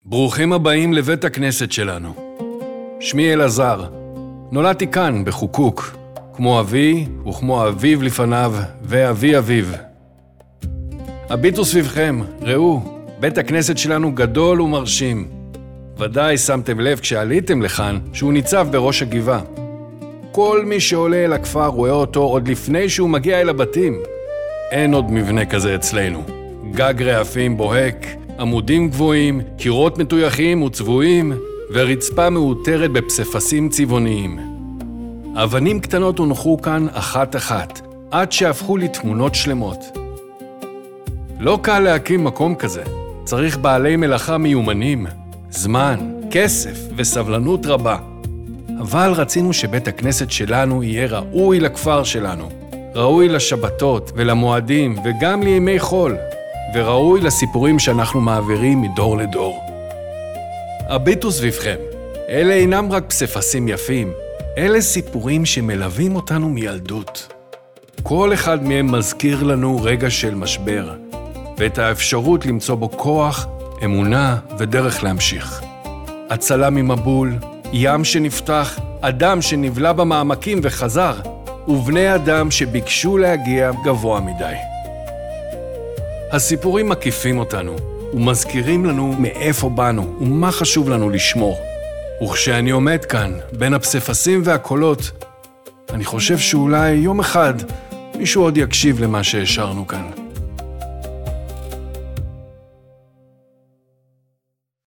ברוכים הבאים לבית הכנסת שלנו. שמי אלעזר. נולדתי כאן, בחוקוק, כמו אבי וכמו אביו לפניו ואבי אביו. הביטו סביבכם, ראו, בית הכנסת שלנו גדול ומרשים. ודאי שמתם לב כשעליתם לכאן שהוא ניצב בראש הגבעה. כל מי שעולה אל הכפר רואה אותו עוד לפני שהוא מגיע אל הבתים. אין עוד מבנה כזה אצלנו. גג רעפים בוהק, עמודים גבוהים, קירות מטויחים וצבועים, ורצפה מאותרת בפסיפסים צבעוניים. אבנים קטנות הונחו כאן אחת-אחת, עד שהפכו לתמונות שלמות. לא קל להקים מקום כזה. צריך בעלי מלאכה מיומנים, זמן, כסף וסבלנות רבה. אבל רצינו שבית הכנסת שלנו יהיה ראוי לכפר שלנו, ראוי לשבתות ולמועדים וגם לימי חול, וראוי לסיפורים שאנחנו מעבירים מדור לדור. הביטו סביבכם, אלה אינם רק פסיפסים יפים, אלה סיפורים שמלווים אותנו מילדות. כל אחד מהם מזכיר לנו רגע של משבר, ואת האפשרות למצוא בו כוח, אמונה ודרך להמשיך. הצלה ממבול, ים שנפתח, אדם שנבלע במעמקים וחזר, ובני אדם שביקשו להגיע גבוה מדי. הסיפורים מקיפים אותנו, ומזכירים לנו מאיפה באנו ומה חשוב לנו לשמור. וכשאני עומד כאן, בין הפסיפסים והקולות, אני חושב שאולי יום אחד מישהו עוד יקשיב למה שהשארנו כאן.